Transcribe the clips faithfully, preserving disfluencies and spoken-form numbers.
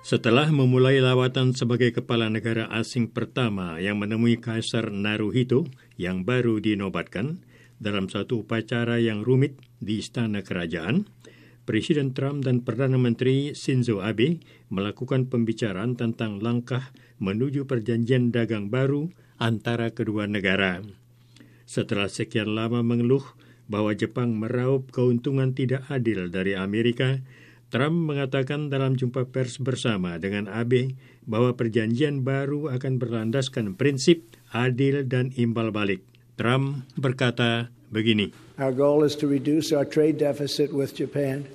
Setelah memulai lawatan sebagai kepala negara asing pertama yang menemui Kaisar Naruhito yang baru dinobatkan dalam satu upacara yang rumit di Istana Kerajaan, Presiden Trump dan Perdana Menteri Shinzo Abe melakukan pembicaraan tentang langkah menuju perjanjian dagang baru antara kedua negara. Setelah sekian lama mengeluh bahwa Jepang meraup keuntungan tidak adil dari Amerika, Trump mengatakan dalam jumpa pers bersama dengan Abe bahwa perjanjian baru akan berlandaskan prinsip adil dan imbal balik. Trump berkata begini, Our goal is to reduce our trade deficit with Japan,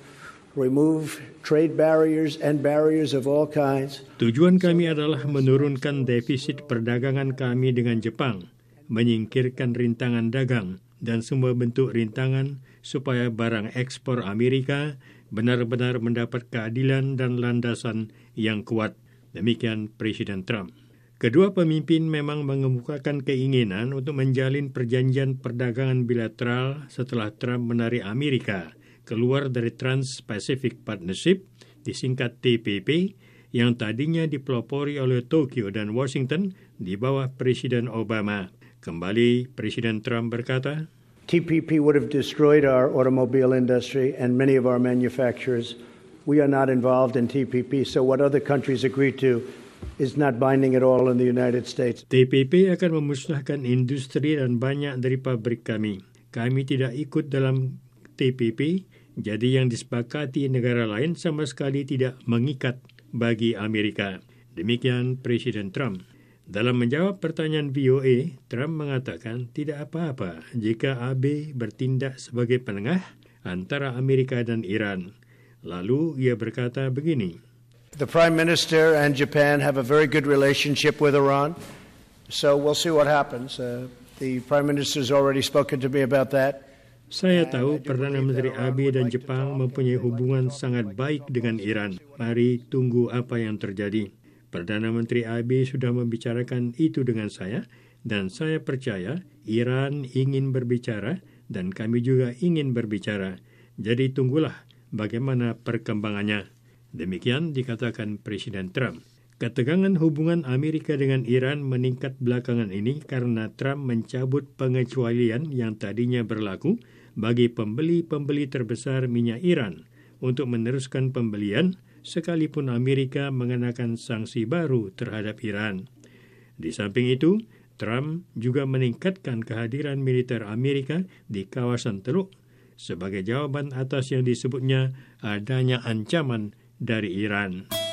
remove trade barriers and barriers of all kinds. Tujuan kami adalah menurunkan defisit perdagangan kami dengan Jepang, menyingkirkan rintangan dagang dan semua bentuk rintangan supaya barang ekspor Amerika benar-benar mendapat keadilan dan landasan yang kuat. Demikian Presiden Trump. Kedua pemimpin memang mengemukakan keinginan untuk menjalin perjanjian perdagangan bilateral setelah Trump menarik Amerika keluar dari Trans-Pacific Partnership, disingkat T P P, yang tadinya dipelopori oleh Tokyo dan Washington di bawah Presiden Obama. Kembali Presiden Trump berkata, T P P would have destroyed our automobile industry and many of our manufacturers. We are not involved in T P P, so what other countries agree to is not binding at all in the United States. T P P akan memusnahkan industri dan banyak dari pabrik kami. Kami tidak ikut dalam T P P, jadi yang disepakati negara lain sama sekali tidak mengikat bagi Amerika. Demikian Presiden Trump. Dalam menjawab pertanyaan V O A, Trump mengatakan tidak apa-apa jika Abe bertindak sebagai penengah antara Amerika dan Iran. Lalu ia berkata begini, The Prime Minister and Japan have a very good relationship with Iran, so we'll see what happens. Uh, the Prime Minister has already spoken to me about that. Saya tahu Perdana Menteri Abe dan Jepang mempunyai hubungan sangat baik dengan Iran. Mari tunggu apa yang terjadi. Perdana Menteri Abe sudah membicarakan itu dengan saya, dan saya percaya Iran ingin berbicara dan kami juga ingin berbicara. Jadi tunggulah bagaimana perkembangannya. Demikian dikatakan Presiden Trump. Ketegangan hubungan Amerika dengan Iran meningkat belakangan ini karena Trump mencabut pengecualian yang tadinya berlaku bagi pembeli-pembeli terbesar minyak Iran untuk meneruskan pembelian sekalipun Amerika mengenakan sanksi baru terhadap Iran. Di samping itu, Trump juga meningkatkan kehadiran militer Amerika di kawasan Teluk sebagai jawaban atas yang disebutnya adanya ancaman dari Iran.